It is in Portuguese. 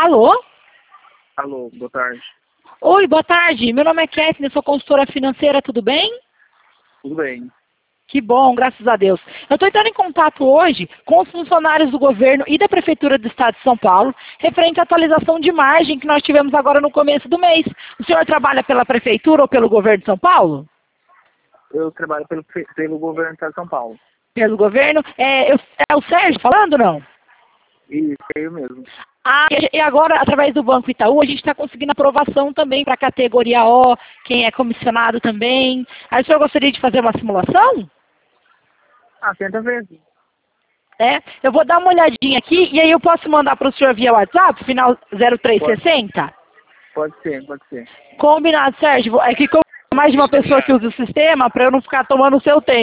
Alô? Alô, boa tarde. Oi, boa tarde. Meu nome é Kathleen, sou consultora financeira, tudo bem? Tudo bem? Que bom, graças a Deus. Eu estou entrando em contato hoje com os funcionários do governo e da Prefeitura do Estado de São Paulo, referente à atualização de margem que nós tivemos agora no começo do mês. O senhor trabalha pela Prefeitura ou pelo governo de São Paulo? Eu trabalho pelo governo do Estado de São Paulo. Pelo governo? É o Sérgio falando, não? Isso, é eu mesmo. Ah, e agora, através do Banco Itaú, a gente está conseguindo aprovação também para a categoria O, quem é comissionado também. Aí o senhor gostaria de fazer uma simulação? Tenta ver. Eu vou dar uma olhadinha aqui e aí eu posso mandar para o senhor via WhatsApp, final 0360? Pode ser. Combinado, Sérgio. É que como mais de uma pessoa que usa o sistema, para eu não ficar tomando o seu tempo.